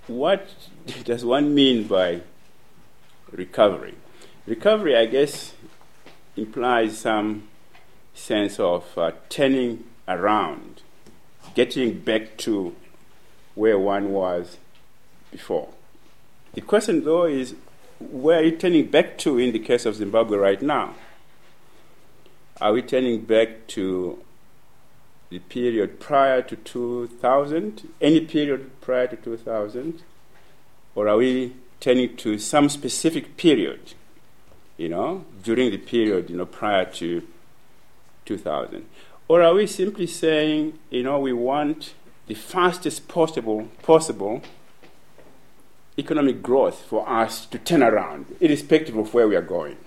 what does one mean by recovery? Recovery, I guess, implies some sense of turning around, getting back to where one was before. The question, though, is where are you turning back to in the case of Zimbabwe right now? Are we turning back to the period prior to 2000, any period prior to 2000, or are we turning to some specific period, during the period, prior to 2000? Or are we simply saying, we want the fastest possible economic growth for us to turn around, irrespective of where we are going?